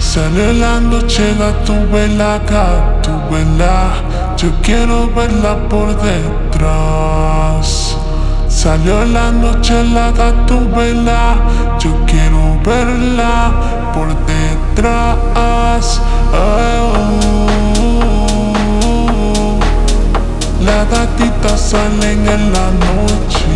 Sale la noche, tu vela, yo quiero verla por detrás. Salió la noche, tu vela, yo quiero verla por detrás. Las gatitas salen en la noche.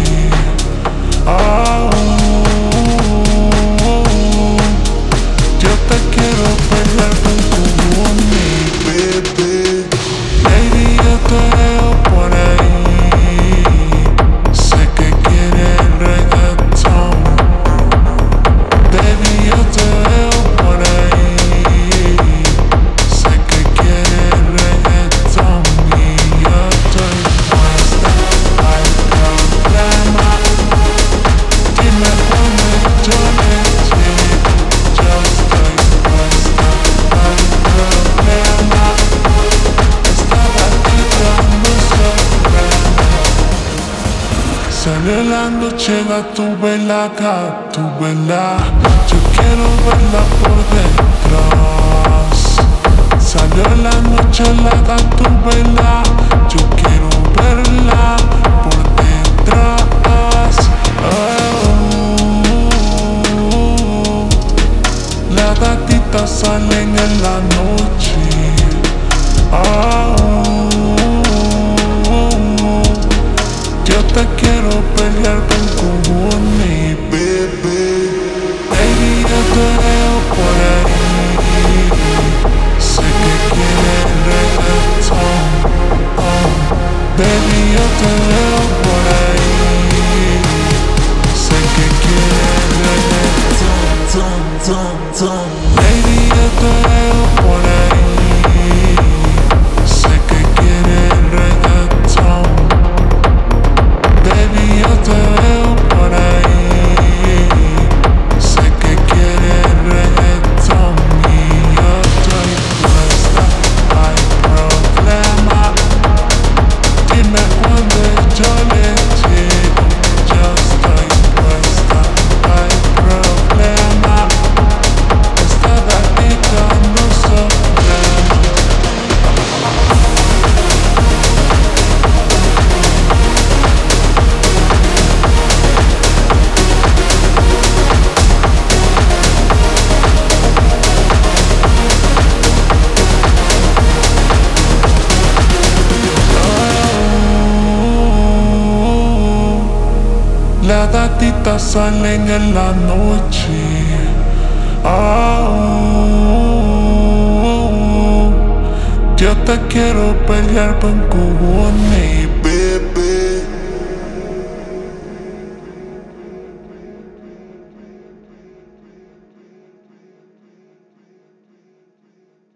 Yo te quiero bailar con tu mi bebé. Lady, yo te veo por ahí. Sé que quieres reggaeton. Baby, yo te veo por ahí. Sé que quieres reggaeton. Y yo estoy puesta al problema. Dime cuándo yo le llego. Yo estoy puesta al problema. Esta gatita no sorprende. Sale la noche, tu vela. Yo quiero verla por detrás. Salió la noche, tu vela. Yo quiero verla por detrás. Las gatitas salen en la noche. Yo te quiero pelear como mi bebé. Baby, yo te veo por ahí. Sé que quieres reggaeton. Baby, yo te veo por ahí. Sé que quieres reggaeton. Baby, yo te veo por ahí. Sé que quieres reggaeton. Baby, yo te veo por ahí. Sé que quieres reggaeton. Y yo estoy puesta al problema. Dime cuándo yo le llego. Yo estoy puesta al problema. Esta gatita no sorprende. Las gatitas salen en la noche. Yo te quiero pelear con